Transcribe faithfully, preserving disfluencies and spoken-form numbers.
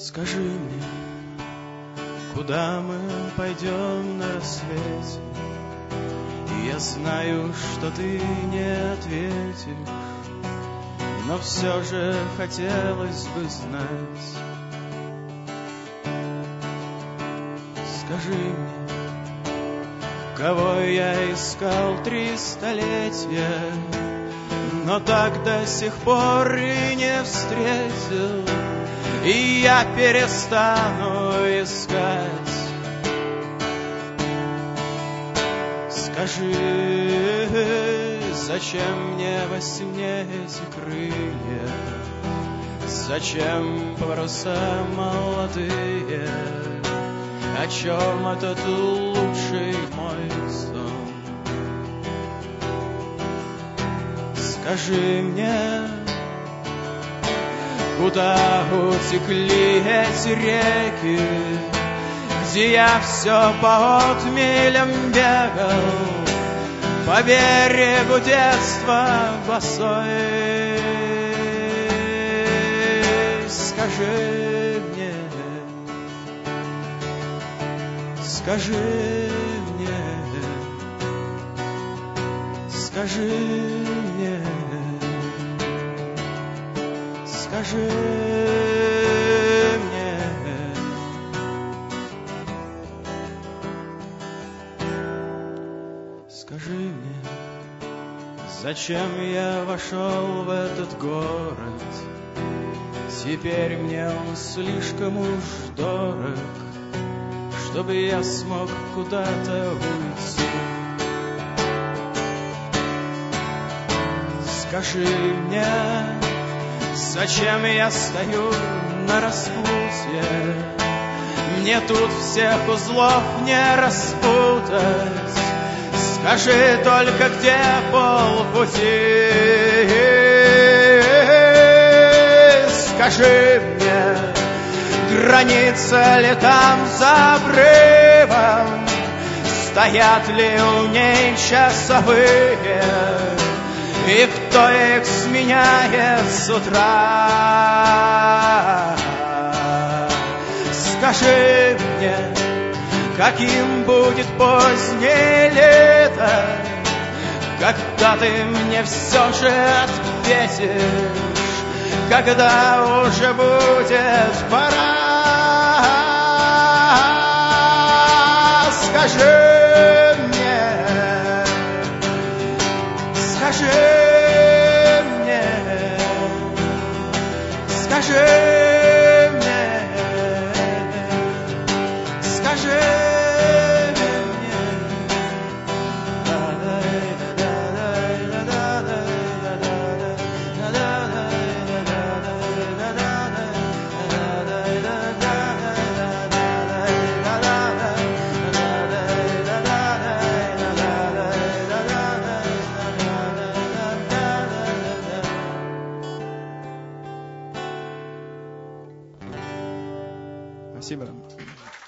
Скажи мне, куда мы пойдем на рассвете? И я знаю, что ты не ответишь, но все же хотелось бы знать. Скажи мне, кого я искал три столетия, но так до сих пор и не встретил, и я перестану искать. Скажи, зачем мне во сне эти крылья? Зачем паруса молодые? О чем этот лучший мой сон? Скажи мне, куда утекли эти реки, где я все по отмелям бегал, по берегу детства босой? Скажи мне, скажи мне, скажи мне, скажи мне. Скажи мне, зачем я вошел в этот город? Теперь мне он слишком уж дорог, чтобы я смог куда-то уйти. Скажи мне, зачем я стою на распутье? Мне тут всех узлов не распутать. Скажи только, где полпути. Скажи мне, граница ли там за обрывом? Стоят ли у ней часовые? И кто их сменяет с утра? Скажи мне, каким будет позднее лето, когда ты мне все же ответишь, когда уже будет пора? Скажи мне, скажи мне, скажи мне, скажи. Спасибо.